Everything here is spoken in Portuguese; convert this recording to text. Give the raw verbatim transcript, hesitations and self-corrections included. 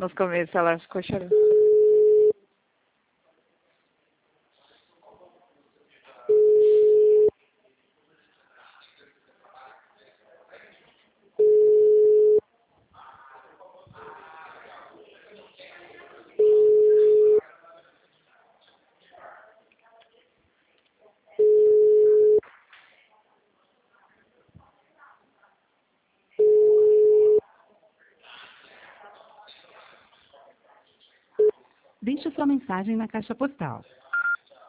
Nos começos ela ficou chorando. Deixe sua mensagem na caixa postal